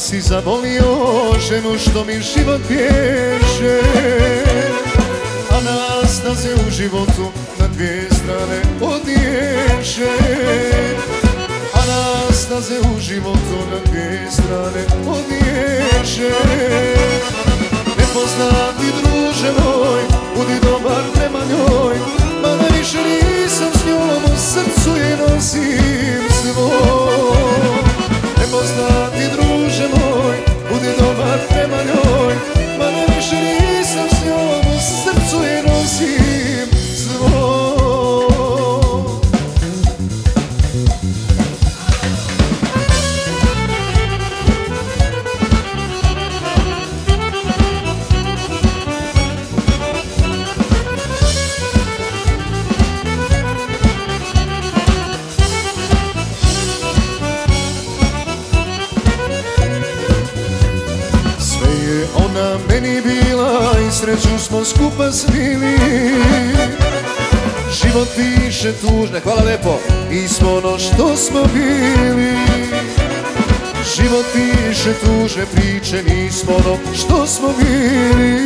si zavolio ženu što mi život bježe, a nastaze u životu na dvije strane odježe, a nastaze u životu na dvije strane odježe. Nepoznati druže moj, budi dobar prema njoj, mada više nisam s njom, u srcu je nosim svoj. Nepoznati druže moj, budi dobar prema njoj, mada više nisam s njom, u srcu je nosim svoj. Ona meni bila i sreću smo skupa snili. Život više tužne, hvala lepo, nismo ono što smo bili. Život više tužne priče, nismo ono što smo bili.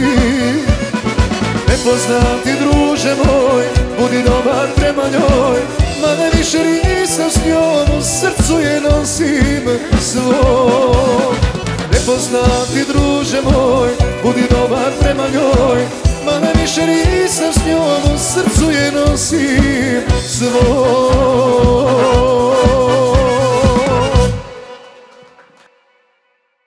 Nepoznati druže moj, budi dobar prema njoj, mada više nisam s njom, u srcu je nosim svoj. Nepoznati druže moj, budi dobar prema njoj, mada više nisam s njom, u srcu je nosim svoj.